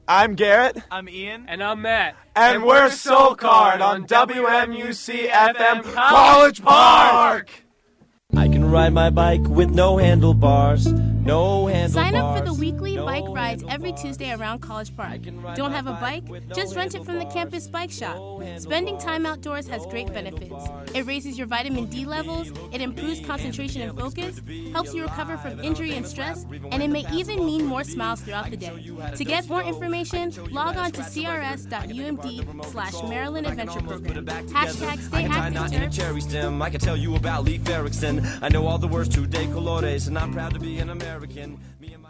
I'm Garrett. I'm Ian. And I'm Matt. And we're Soul Card on WMUC FM College Park! I can ride my bike with no handlebars. No handlebars. Sign up for the weekly bike rides every Tuesday around College Park. Don't have a bike? Just rent it from the campus bike shop. Spending time outdoors has great benefits. It raises your vitamin D levels, it improves concentration and focus, helps you recover from injury and stress, and it may even mean more smiles throughout the day. To get more information, log on to crs.umd/Maryland Adventure Program. Hashtag stay active, cherry stem. I can tell you about Leif Erikson. I know all the words to De Colores, and I'm proud to be an American. Me and my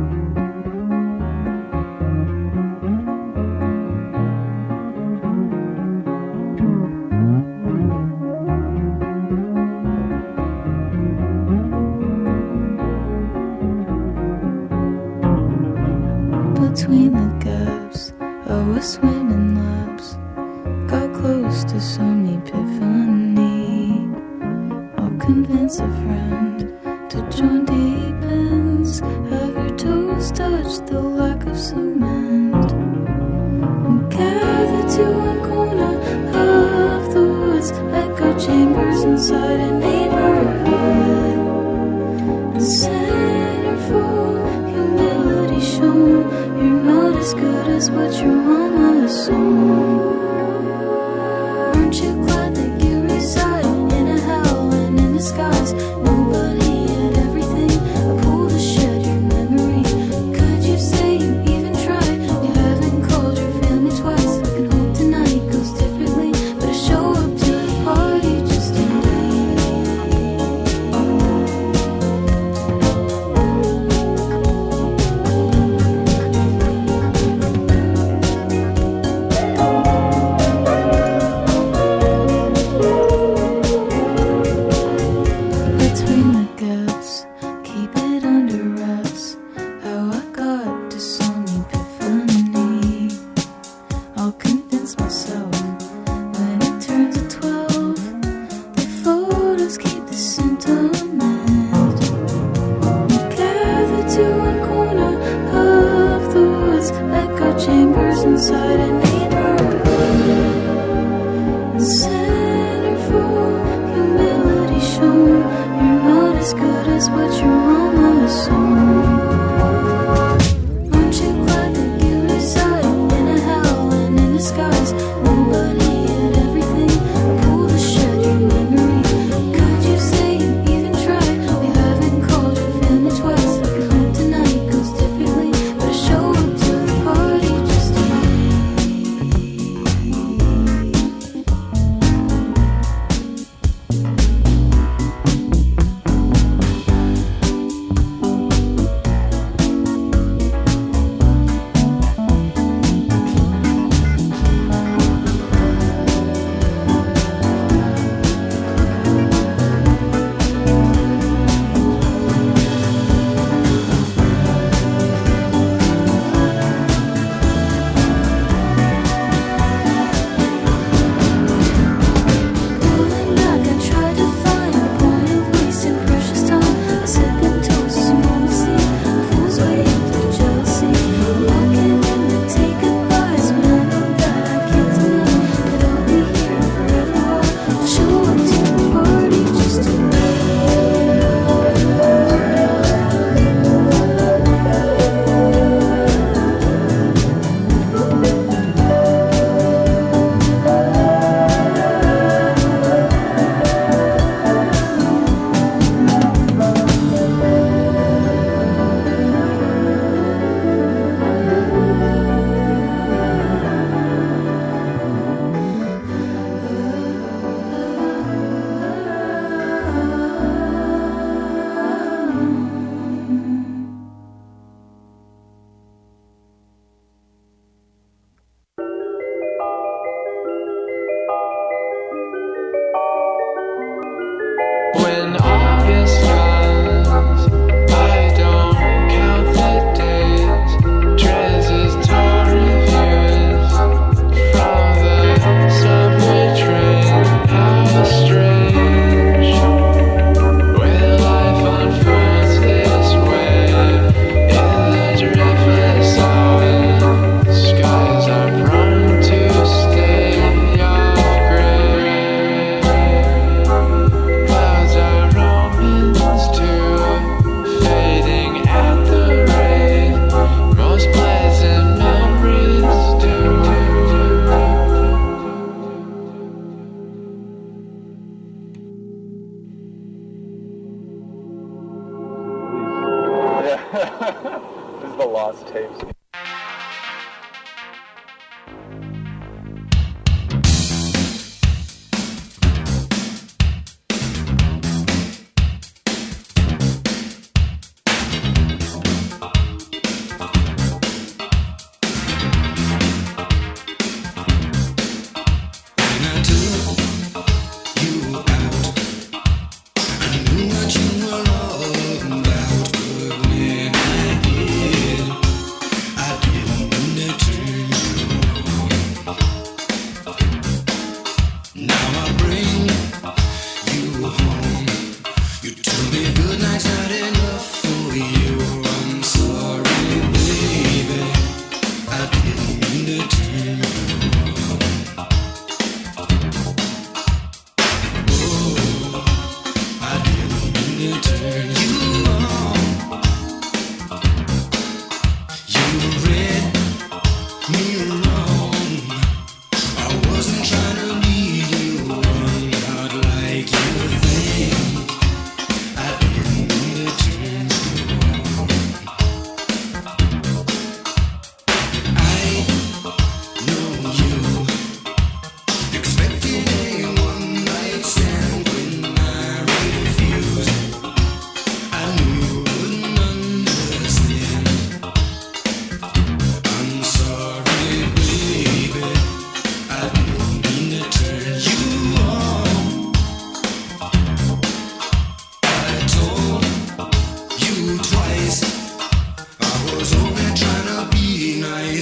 Between the gaps, I was swimming laps. Got close to some epiphany. I'll convince a friend to join deep ends. Have your toes touch the lack of cement. I'm gathered to one corner of the woods. Echo chambers inside a neighborhood. And centerfold humility shown. You're not as good as what your mama assumed. Aren't you glad that you reside in a hell and in disguise? Nobody had everything. I pulled a shed your memory. Could you say you even tried? You haven't called your family twice. I can hope tonight goes differently, but I show up to the party just in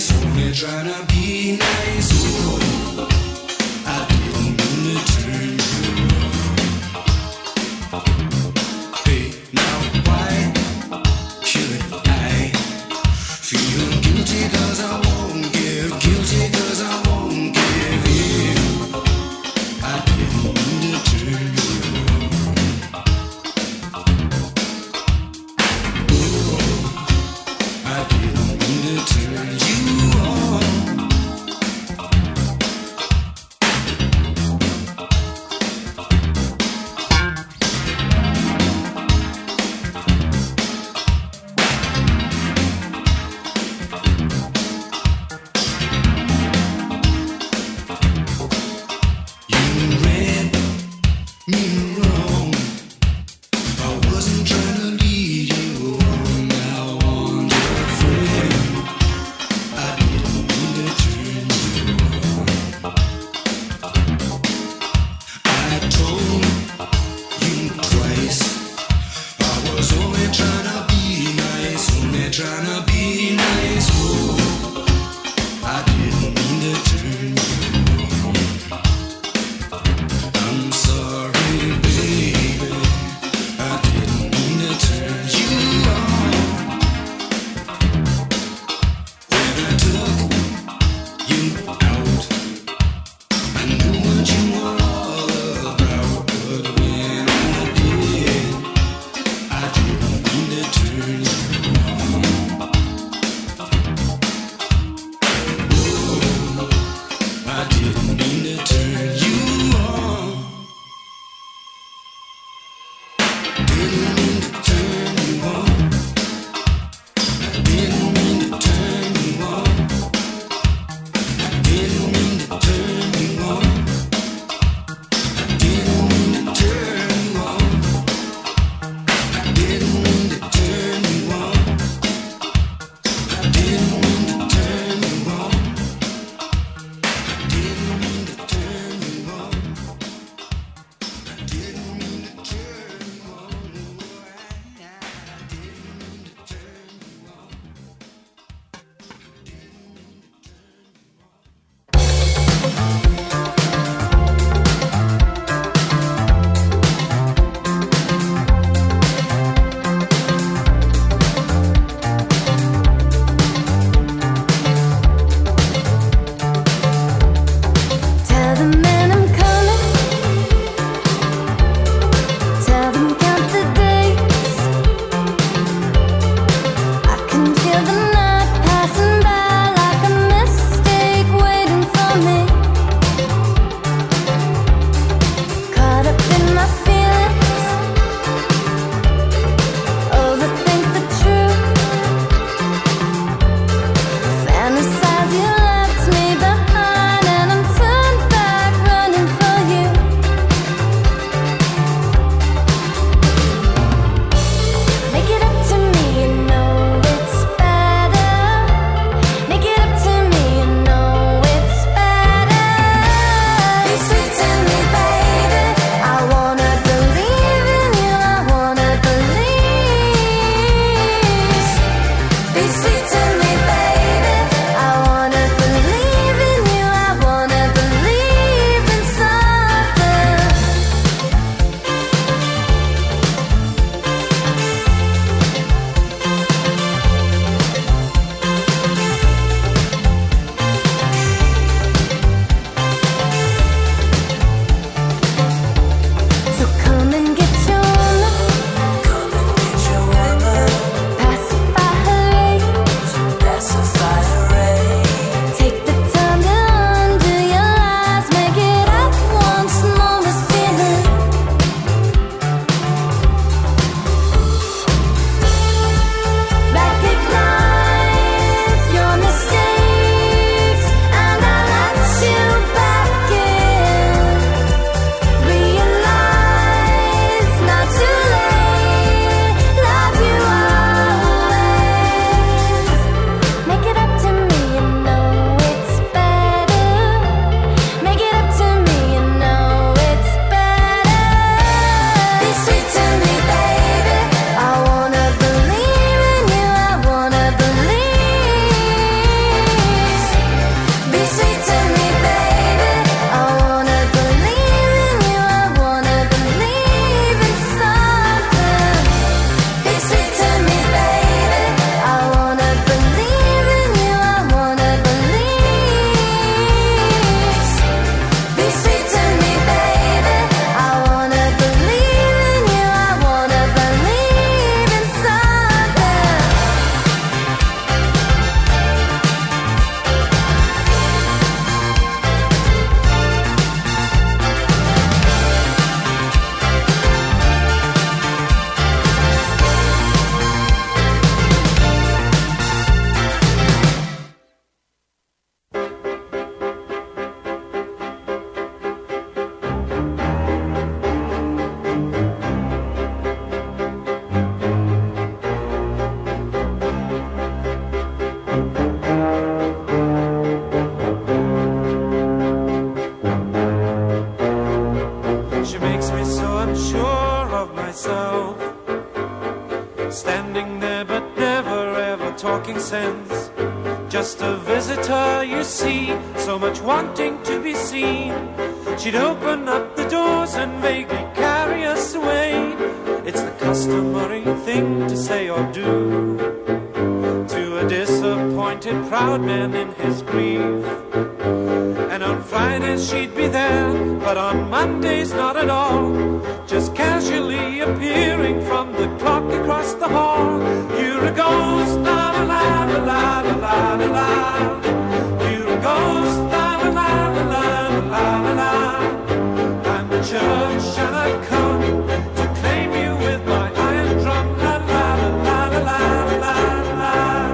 nice, only trying to be nice. Oh, I didn't mean to turn you on. Hey, now why should I feel guilty 'cause I won't give, guilty 'cause I won't give in. I didn't mean to turn you on. Oh, I didn't mean to turn you on. sense. Just a visitor, you see, so much wanting to be seen. She'd open up the doors and vaguely carry us away. It's the customary thing to say or do to a disappointed proud man in his grief. And on Fridays she'd be there, but on Mondays not at all, just casually appearing from the clock across the hall. You're a ghost, la la la la la la la la. You're a ghost, la la la la la la la la. I'm the church and I've come to claim you with my iron drum, la la la la la la la.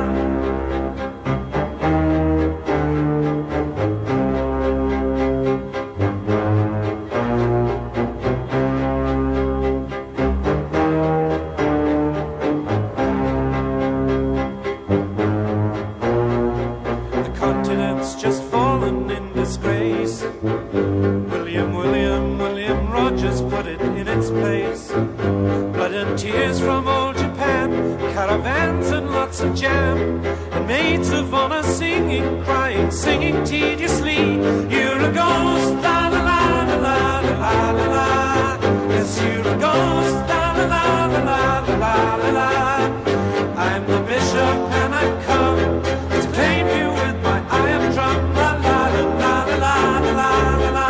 Just fallen in disgrace. William Rogers put it in its place. Blood and tears from old Japan, caravans and lots of jam, and maids of honor singing, crying, singing tediously. You're a ghost, la la la la la la la la. Yes, you're a ghost, la la la la la la la la. I'm the bishop and I've come to claim you with my iron drum, la la la la la la la la.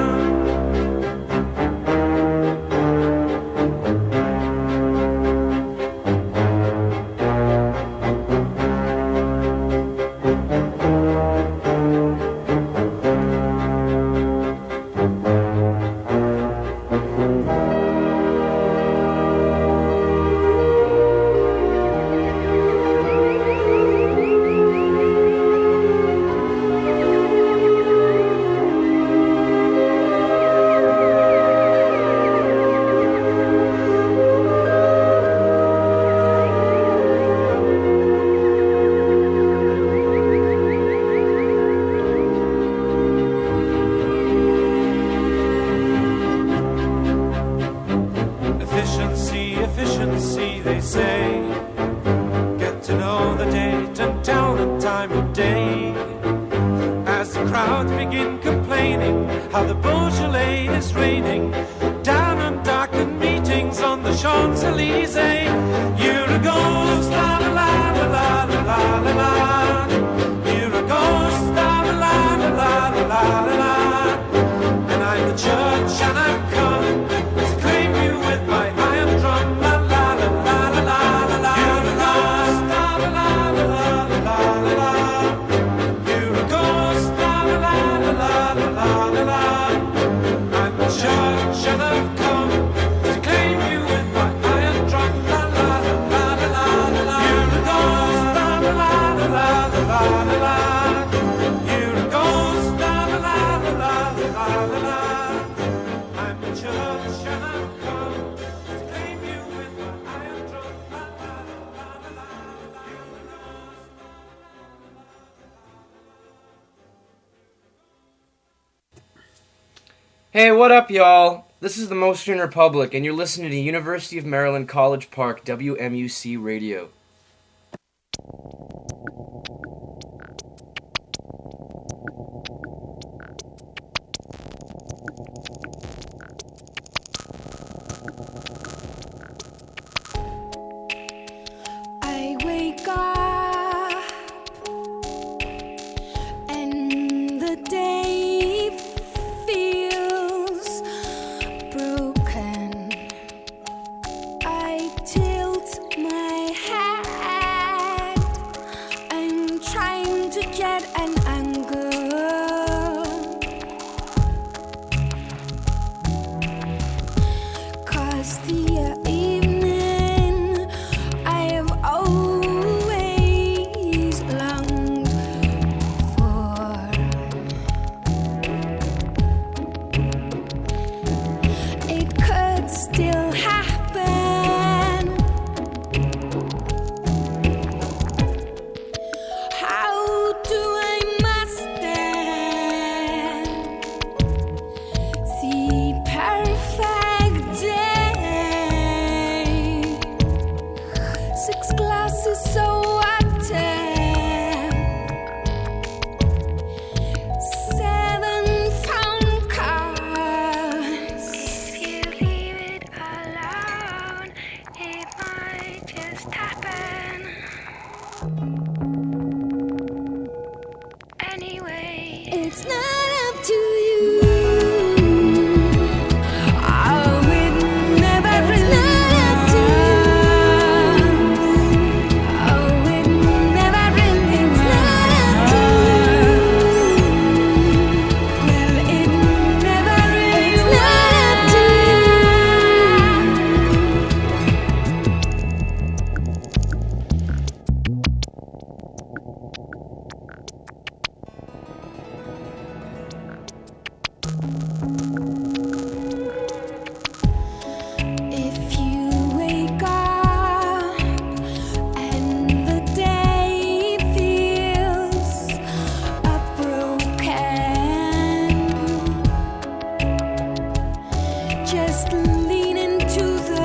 Efficiency, they say. Get to know the date and tell the time of day. As the crowds begin complaining how the Beaujolais is raining down on darkened meetings on the Champs-Élysées. You're a ghost, la la la la la la la la. You're a ghost, la la la la la la la la. And I'm the church and I've come to claim you with my iron drum, la la la la la la la. You're a ghost, la la la la la la la la. You're a ghost, la la la la la la la la. I'm the church and I've come to claim you with my iron drum, la la la la la la. You're a ghost, la la la la la la la. You're a ghost, la la la la la la la. I'm the church and I've come to claim you with my iron drum, la la la la la la. You're a ghost. Hey, what up, y'all? This is the Mostyn Republic, and you're listening to University of Maryland College Park, WMUC Radio. I wake up and the day feels broken. I tilt my head. I'm trying to get an angle. 'Cause the evening I have always longed for. It could still happen. How do I mask It's not up to you. Oh, it never really was. Oh, it never really was. Well, it never really was. It's not up to If you wake up and the day feels broken, just lean into the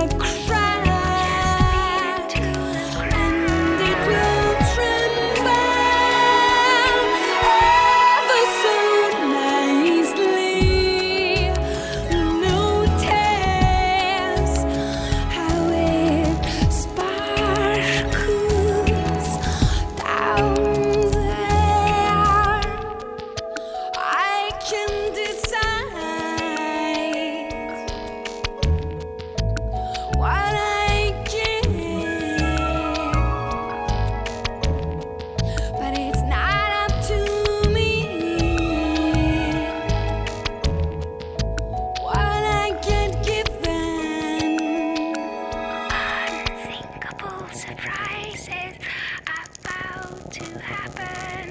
crack and it will tremble ever so nicely. Notice how it sparkles down there. I can decide what I can, but it's not up to me what I get given. Unthinkable surprises about to happen,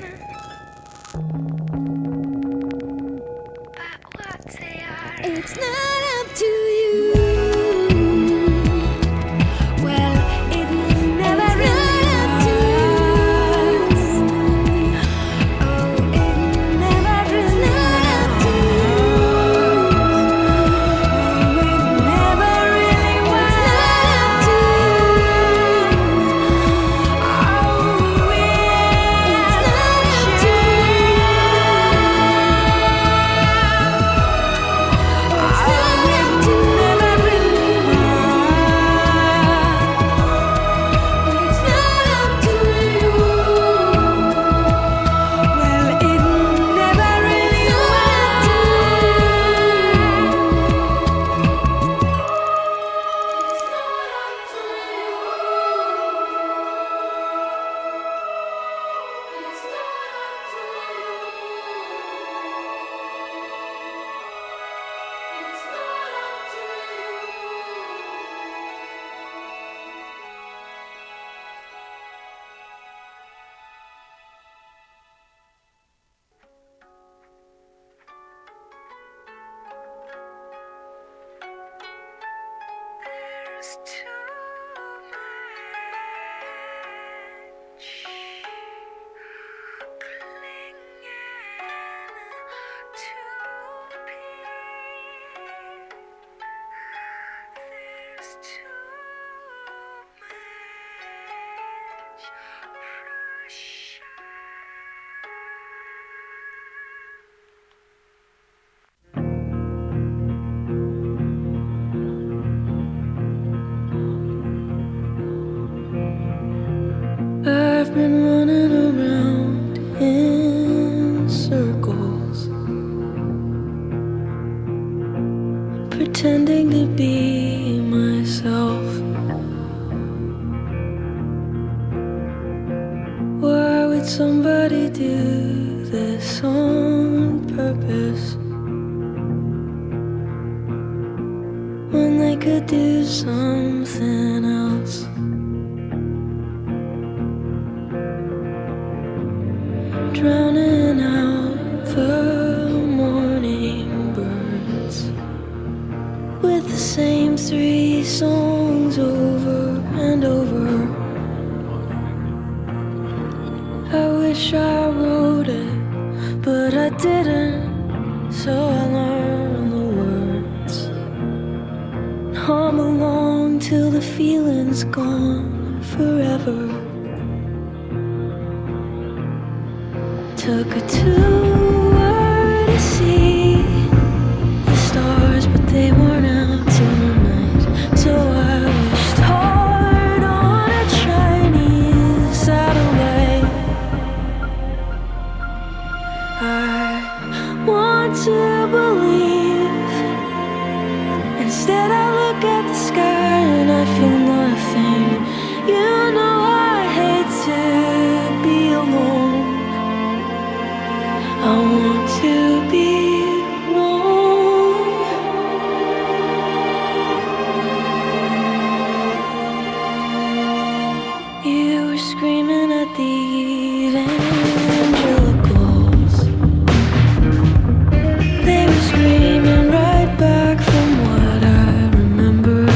but what they are, it's not up to you. Well, it never really was. Oh, it never really was. Oh, it never really was. It's not up to There's too much clinging to be. There's too much pressure. I've been running around in circles, pretending to be myself. Why would somebody do this on purpose when they could do something else? Drowning out the morning birds with the same 3 songs over and over. I wish I wrote it, but I didn't, so I learned the words. Hum along till the feeling's gone forever. Took a tour to see the stars, but they weren't out tonight. So I wished hard on a Chinese satellite. I want to believe. Instead I look at the sky and I feel nothing. You know I hate to be alone. I want to be wrong. You were screaming at the evangelicals. They were screaming right back from what I remember.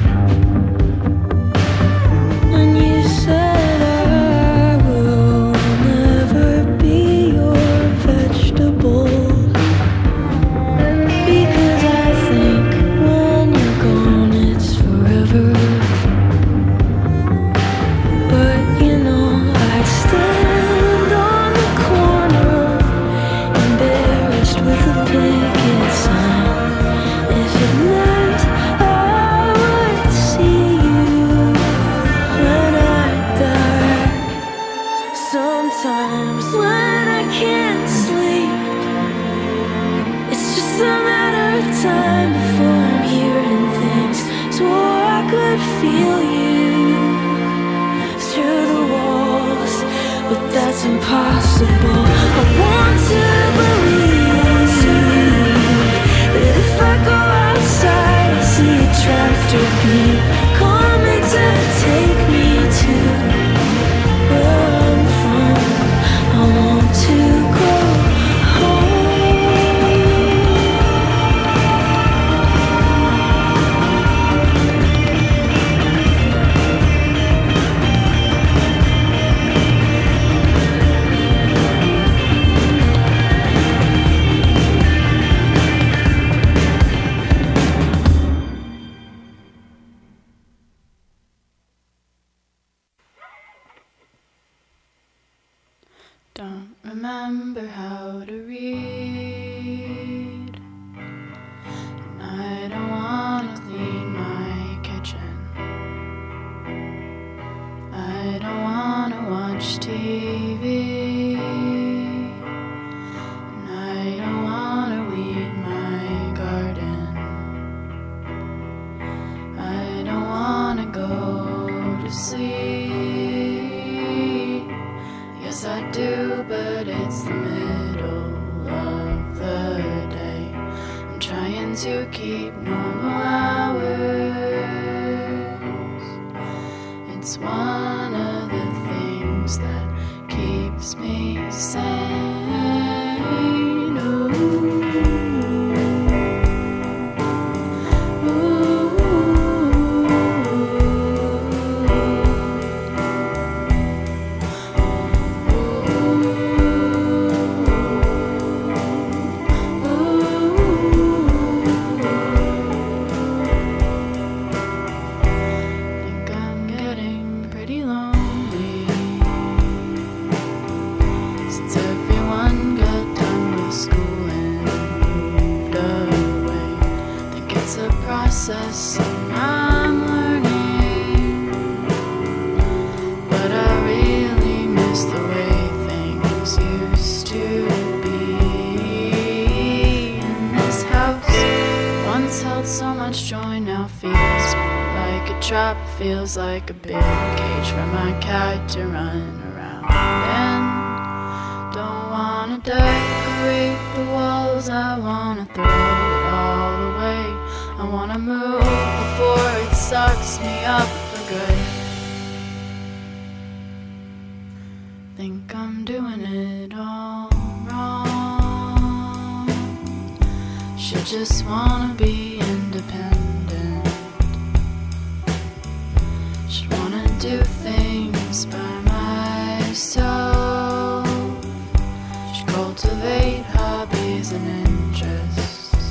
And you said I will never be your vegetable. Because I think when you're gone it's forever. But you know I'd stand on the corner, embarrassed with a picket sign, if it meant I would see you when I die. Sometimes when I can't sleep, it's just a matter of time before I'm hearing things. Swore I could feel you through the walls, but that's impossible. I want to believe that if I go outside, I see a tractor beam coming to take me to where I'm from. I want to go home. Don't remember how to read, and I don't want to clean my kitchen. I don't want to watch TV, and I don't want to weed my garden. I don't want to go to sleep. Yes, I do, but it's the middle of the day. I'm trying to keep normal hours. It's one of the things that keeps me sane. Think I'm getting pretty lonely since everyone got done with school and moved away. Think it's a process I'm learning, but I really miss the way things used to be. In this house once held so much joy, now feels like a trap, feels like a big cage for my cat to run around in. Don't wanna decorate the walls, I wanna throw it all away. I wanna move before it sucks me up for good. Think I'm doing it all wrong. Should just wanna be independent. Should wanna do things by myself. Should cultivate hobbies and interests.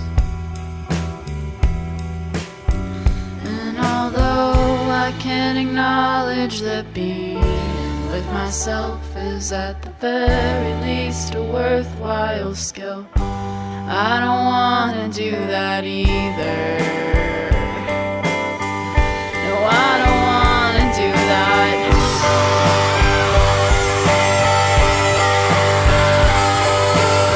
And although I can't acknowledge that being with myself is at the very least a worthwhile skill, I don't wanna do that either. No, I don't wanna do that.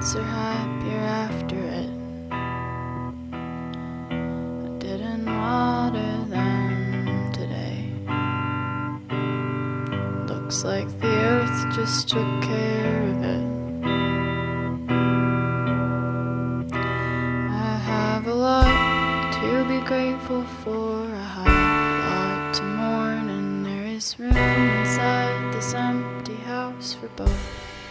nights are happier after it. I didn't water them today. Looks like the earth just took care of it. I have a lot to be grateful for. I have a lot to mourn, and there is room inside this empty house for both.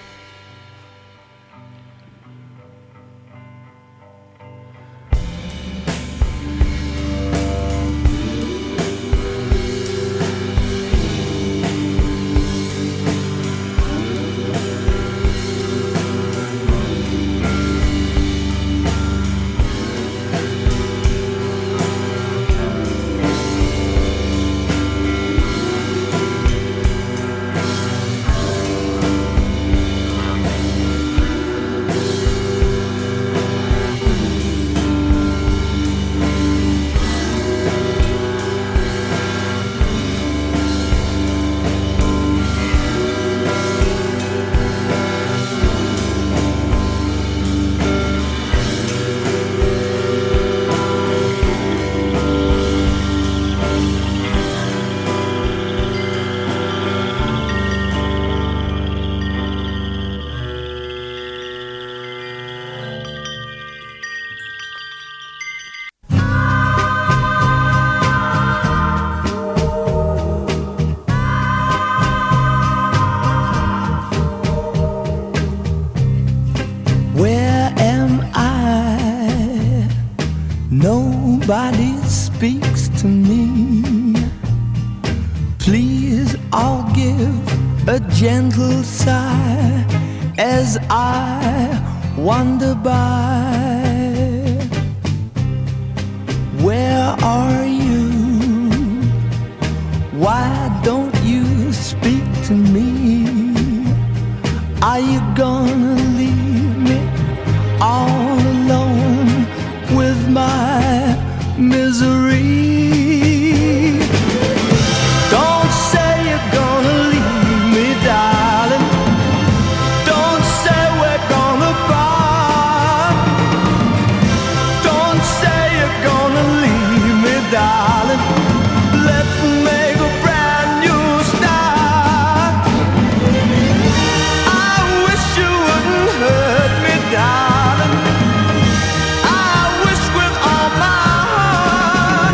Nobody speaks to me. Please, I'll give a gentle sigh as I wander by. Where are you? Why don't you speak to me? Are you gonna leave me all alone with my misery? Don't say you're gonna leave me, darling. Don't say we're gonna part. Don't say you're gonna leave me, darling. Let's make a brand new start. I wish you wouldn't hurt me, darling. I wish with all my heart.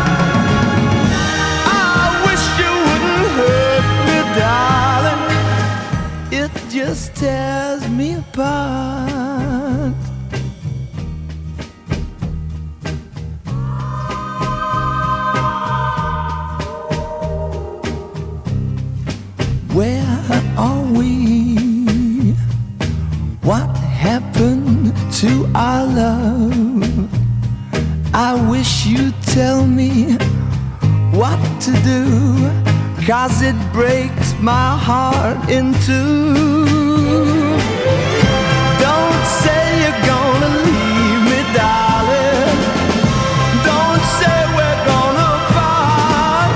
I wish you wouldn't hurt me, darling. It just tears me apart. Where are we? What happened to our love? I wish you'd tell me what to do, 'cause it breaks my heart in two. Don't say you're gonna leave me, darling. Don't say we're gonna part.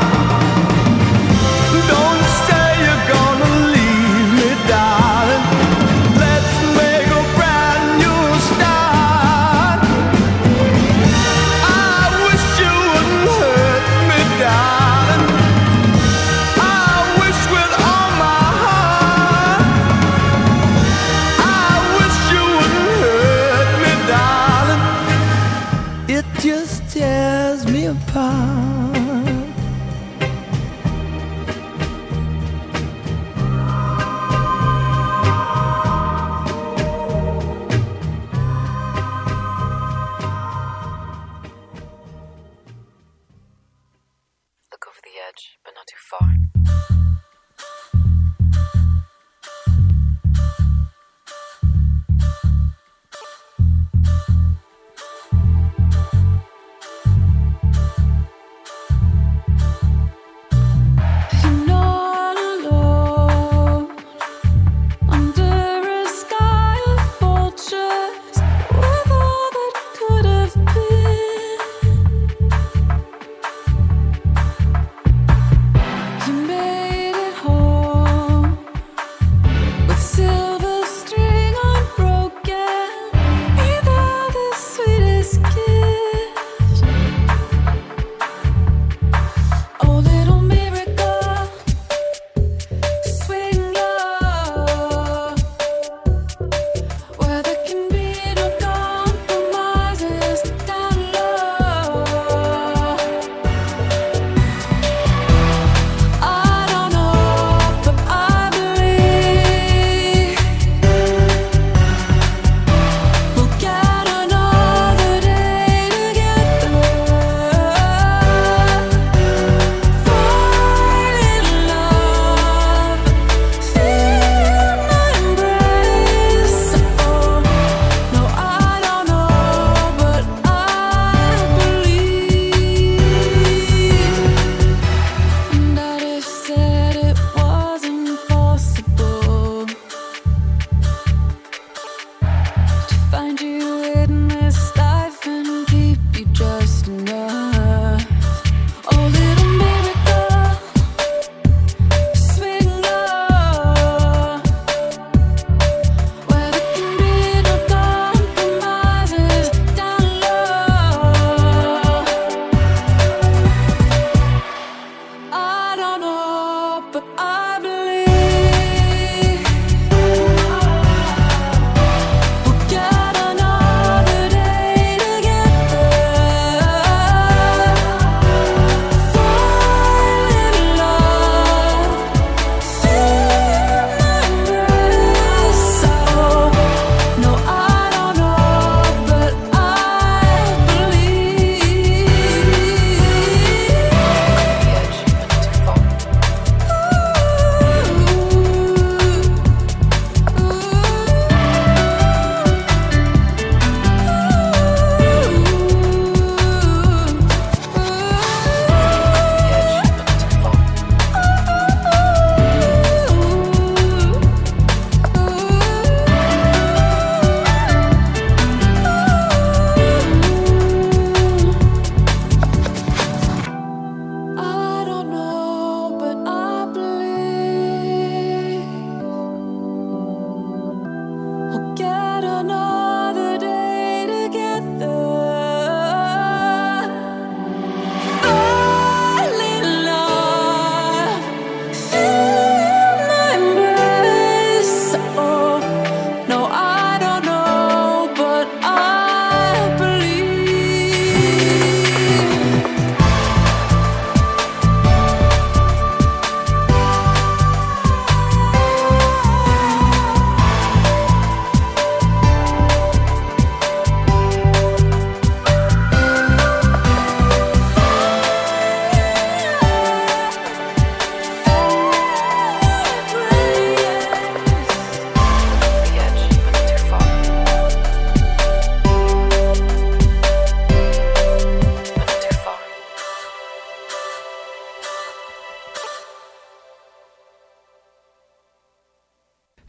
Don't say you're gonna leave me, darling. Let's make a brand new start. I wish you wouldn't hurt me, darling. I wish with all my heart.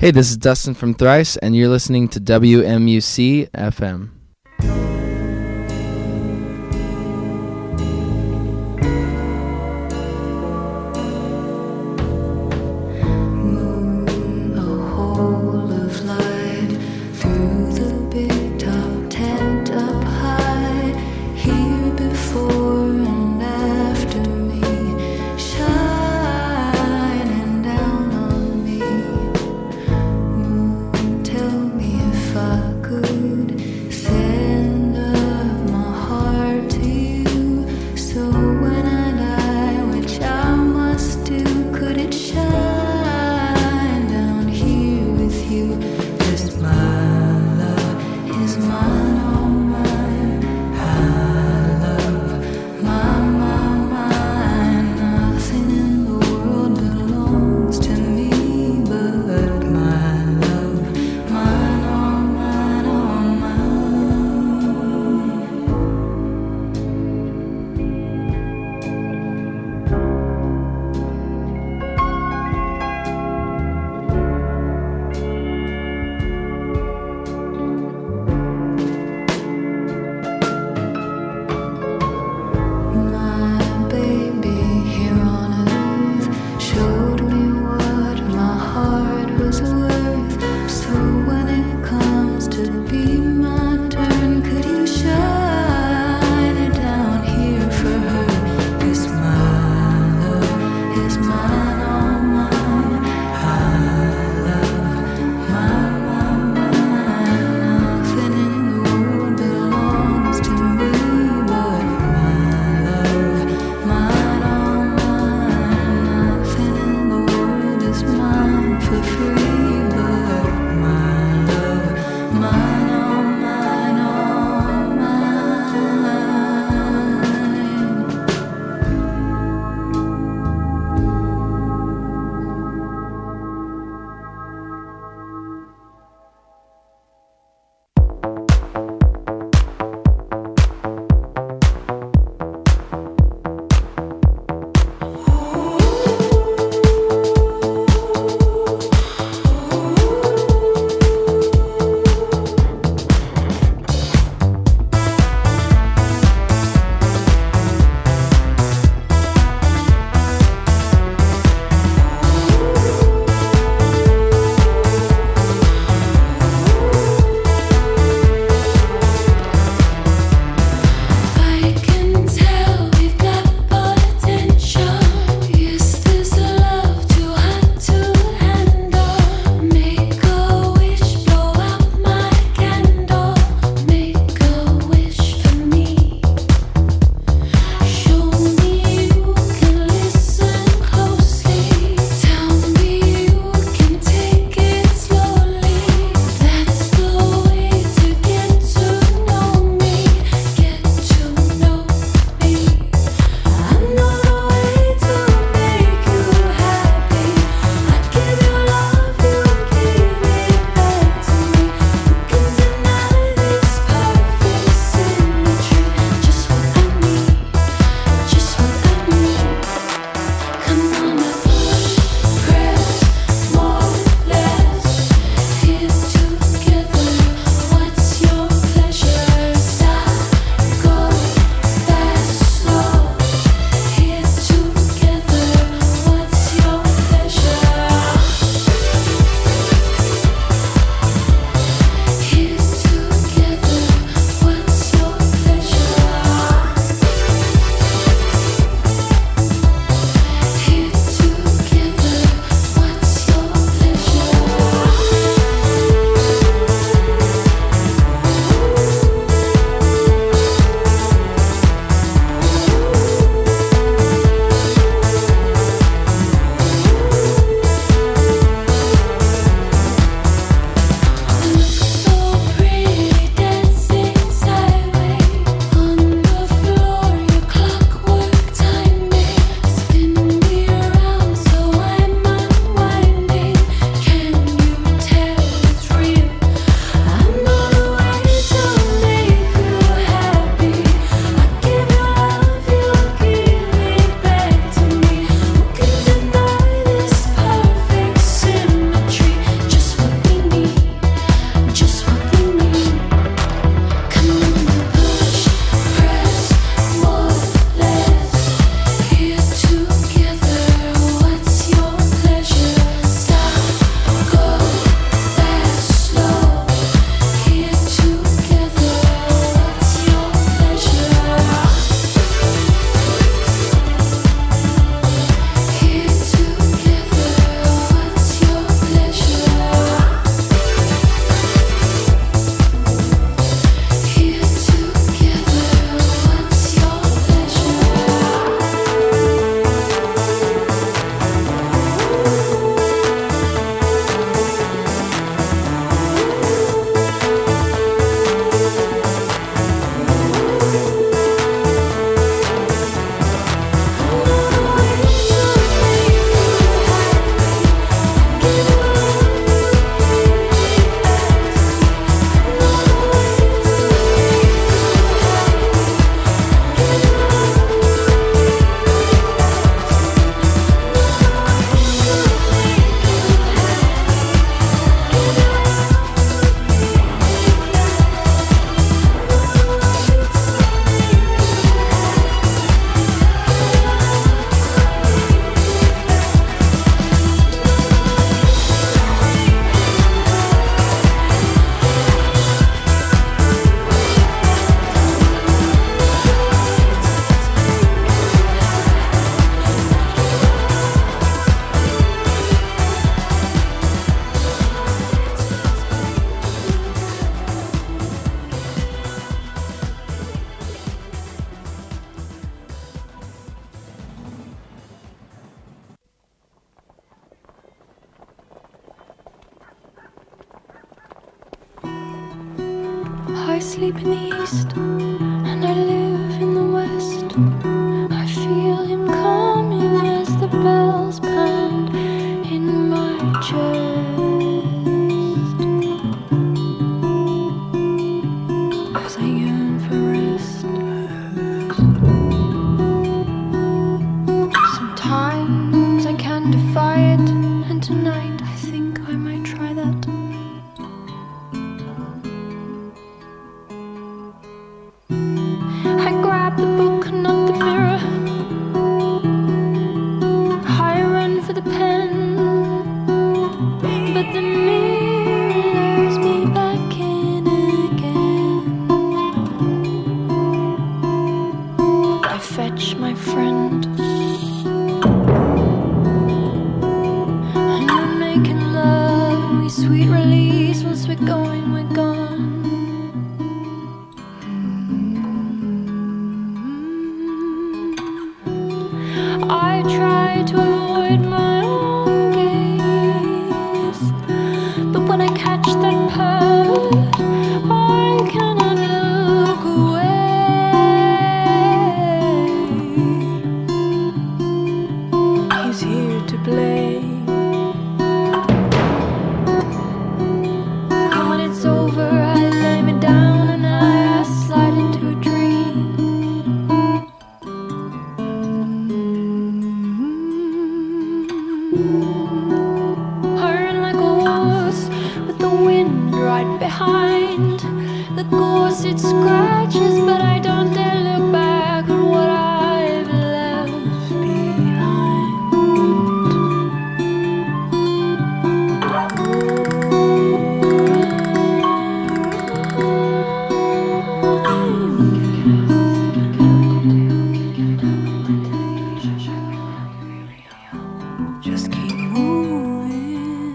Hey, this is Dustin from Thrice, and you're listening to WMUC FM. For free, but my love, mine, all mine. I sleep in the east and I live in the west. I feel him coming as the bells pound in my chest. As I yearn for rest. Sometimes I can defy it, and tonight I think I might try that. I grab the book, not the mirror. I run for the pen, but the mirror lures me back in again. I fetch my friend, and we're making love, and we sweet release. Once we're going, we're gone. I try to avoid my own gaze, but when I catch that pervert, I cannot look away. He's here to play, and when it's over, I lay me down and I slide into a dream. I run like a horse with the wind right behind. The course it scratches, but I don't dare look back at what I've left behind. Just keep moving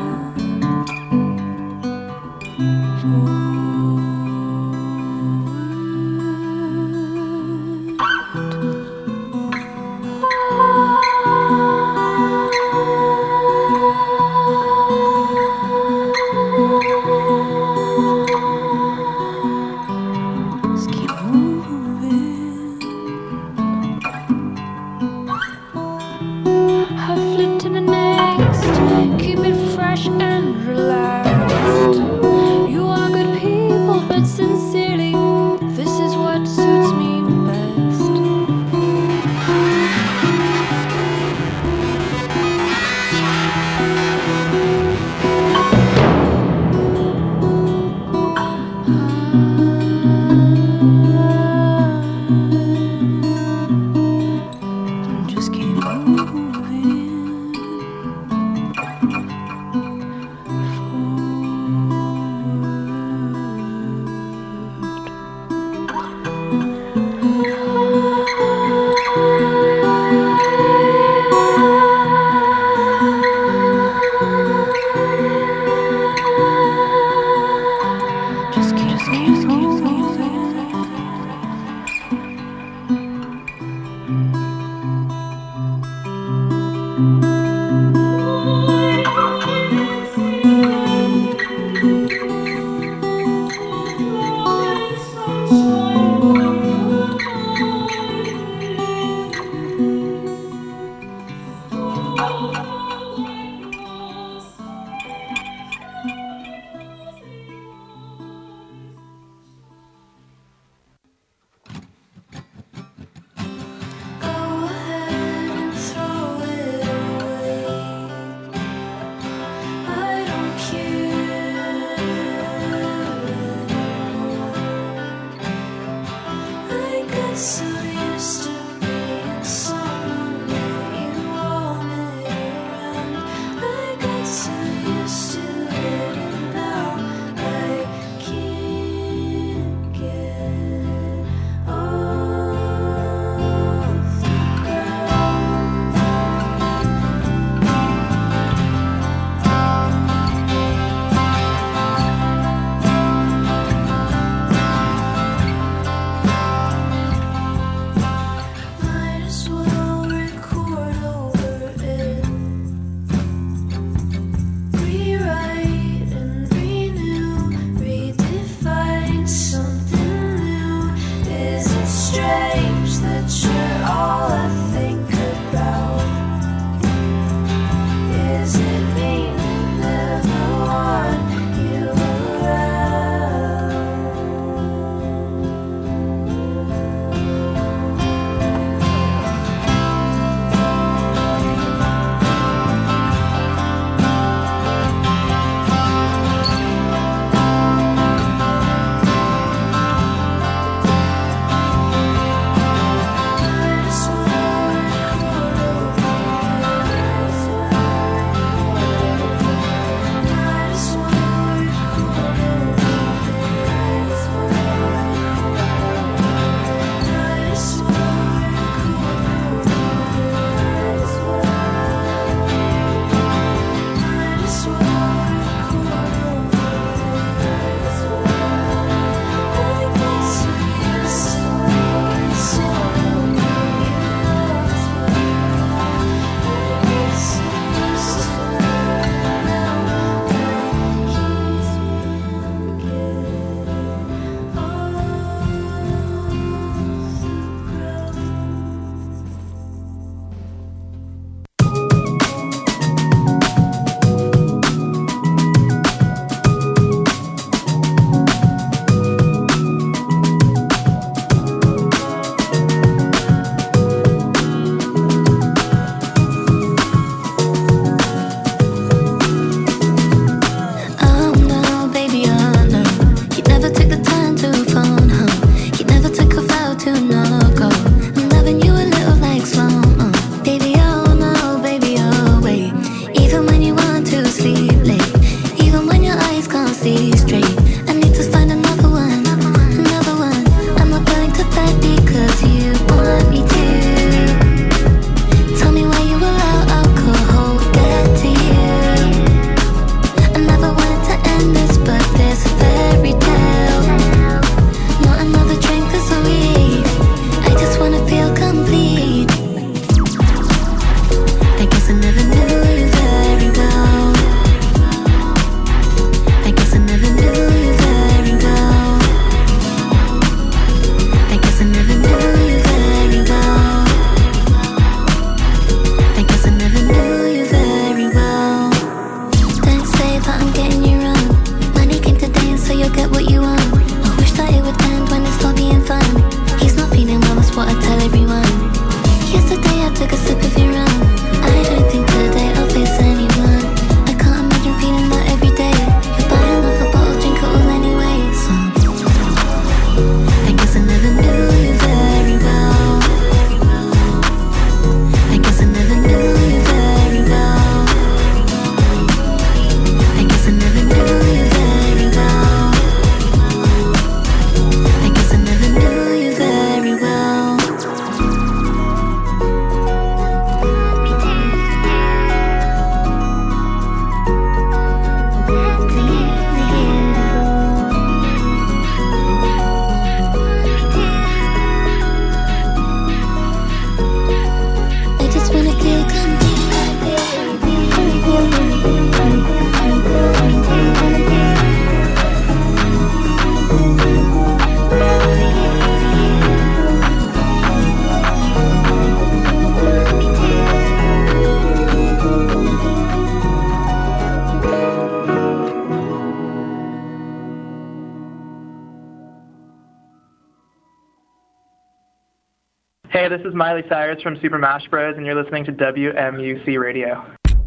Just keep moving. I flip to the next, keep it fresh and relaxed. You are good people, but sincerely, this is what suits me best. Just keep moving. Just keep moving. Go ahead and throw it away. I don't care anymore. I got so used to being someone that you wanted around. I got so used to it, and now I can't get off the ground. Hey, this is Miley Cyrus from Super Mash Bros, and you're listening to WMUC Radio.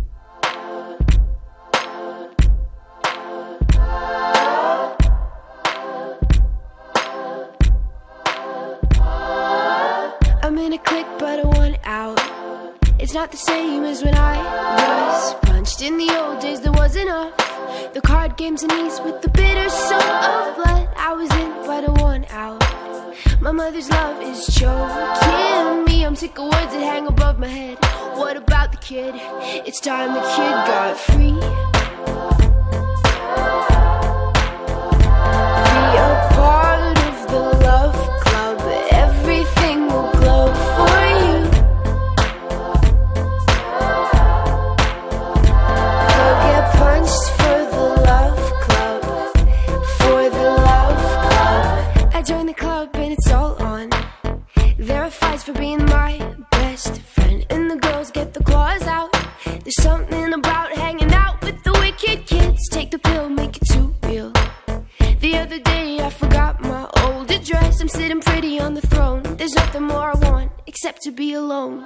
I'm in a clique, but I want out. It's not the same as when I was punched. In the old days, there was enough. The card games and ease with the bitter soul of blood. I was in, but I want out. My mother's love is choking me. I'm sick of words that hang above my head. What about the kid? It's time the kid got free. Be a part of the love club. Everything will glow for you. Go get punched for the love club. For the love club. I joined the club and it's all on. There are fights for being my best friend, and the girls get the claws out. There's something about hanging out with the wicked kids. Take the pill, make it too real. The other day I forgot my old address. I'm sitting pretty on the throne. There's nothing more I want except to be alone.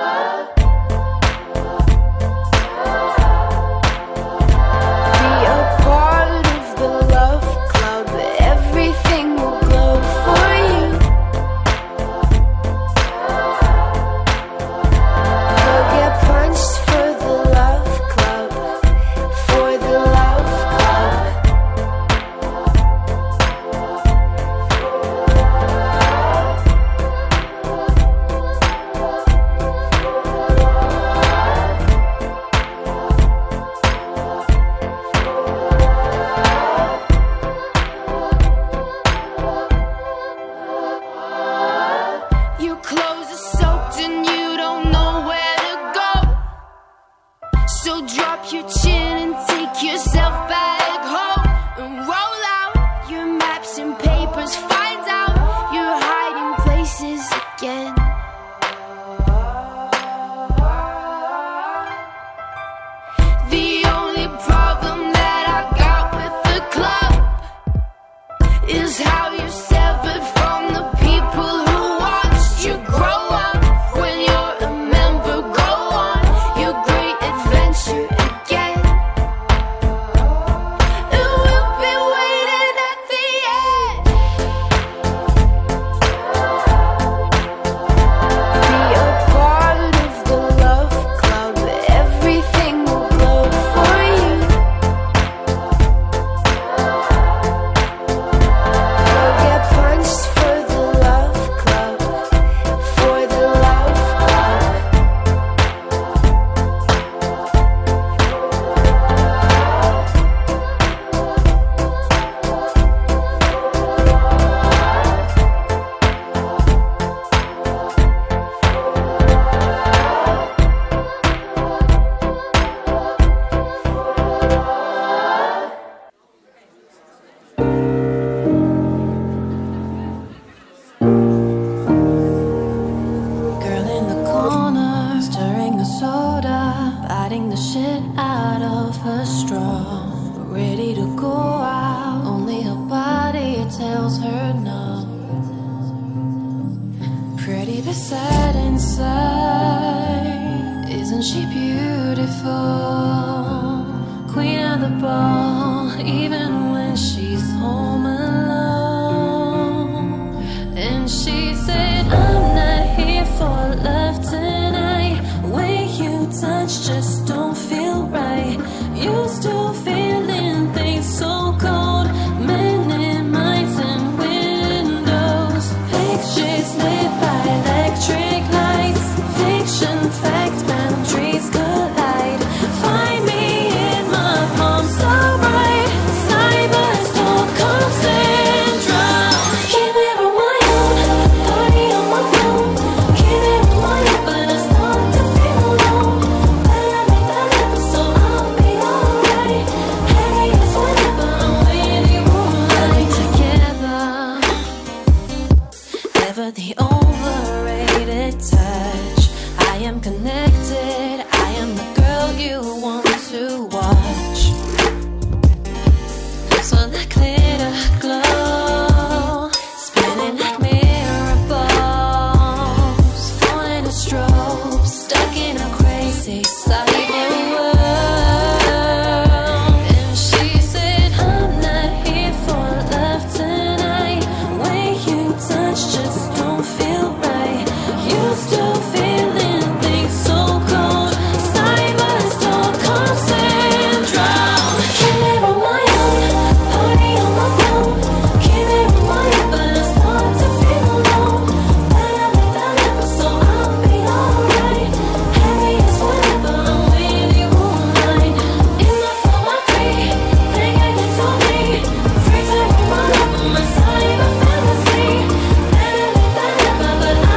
Be a part of the love club. Everything will glow for you. Go get punched for the love club. For the love club. Your clothes are soaked and you don't know where to go. So drop your chin and take yourself back home. And roll out your maps and papers. Find out your hiding places again. The only problem that I got with the club is how you severed from the people who watched you grow up. When you're a member, go on your great adventure again. And we'll be waiting at the end. Be a part of the love club. Everything will glow for you. Go get punched for the love club. For the love club. Girl in the corner, stirring the soda, biting the shit out of her straw. Ready to go out, only her body tells her no. Pretty but sad inside, isn't she beautiful? Queen of the ball, even when she's home